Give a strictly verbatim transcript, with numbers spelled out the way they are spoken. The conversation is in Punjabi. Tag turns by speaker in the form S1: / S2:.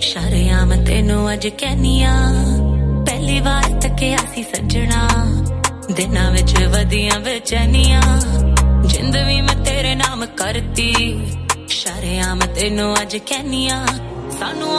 S1: ਸ਼ਰੇਆਮ ਤੈਨੂੰ ਅੱਜ ਕਹਿਨੀਆਂ ਪਹਿਲੀ ਵਾਰ ਤੱਕਿਆ ਸੀ ਸੱਜਣਾ ਦਿਨਾਂ ਵਿੱਚ ਵਧੀਆਂ ਬੇਚੈਨੀਆਂ ਜਿੰਦ ਵੀ ਮੈਂ ਤੇਰੇ ਨਾਮ ਕਰਤੀ ਸ਼ਰੇਆਮ ਤੈਨੂੰ ਅੱਜ ਕਹਿਨੀਆਂ ਸਾਨੂੰ